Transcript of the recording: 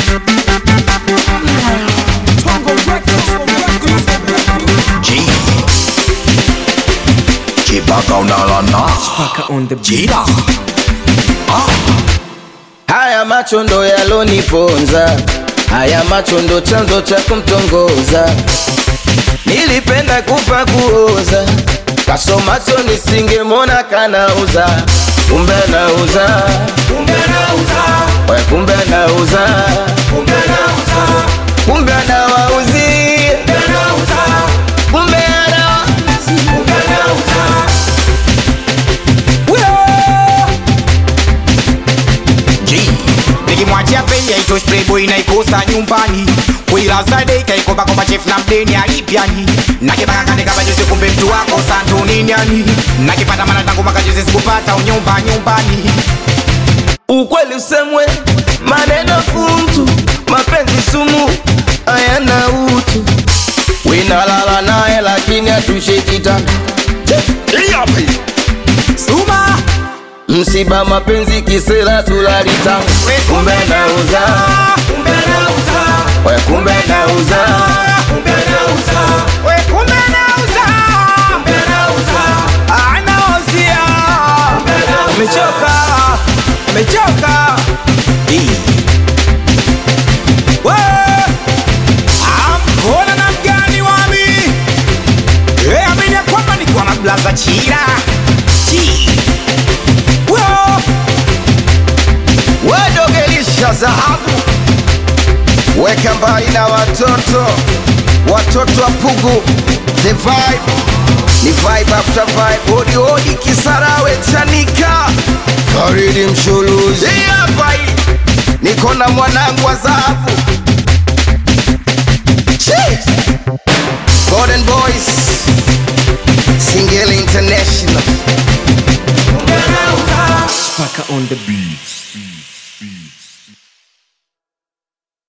Chipaka unalana Chipaka on the beat. Jida Haya macho ndo yaloniponza, haya macho ndo chanzo cha kumtongoza. Nilipenda kufa kuoza, kasomacho nisingemona kanauza. Kumbe nauza, Kumbe nauza kumbe nauza, kumbe anawauzia, kumbe nikimwachia pei haitoshi playboy naikosa nyumbani kuila zaidi kaikopa kwa chef na mdeni alipiani nakipaka kande kama juzi kumbe mtu wako santo nini nakipata mana tangu maka juzi sikupata unyumba nyumbani. ukweli usemwe, maneno kuntu, mapenzi sumu, hayana utu. Winalala naye lakini hatushikitana. Suma Msiba mapenzi kisela tulalita. Kumbe nauza, kumbe nauza kumbe nauza, kumbe nauza kumbe nauza kumbe nauza anaozia Mechoka, mechoka. Amkona na mgani wami amini ya kwamba nikiwa na blaza chira wedogelisha zahabu, weka mbali na watoto, watoto wa Pugu. The vibe ni vibe after vibe, hodi hodi Kisarawe Chanika, Faridi Mshuluzi hapa hii, niko na mwanangu wa zahabu. Cheers! Golden Boys Single International. Chipaka on the beat.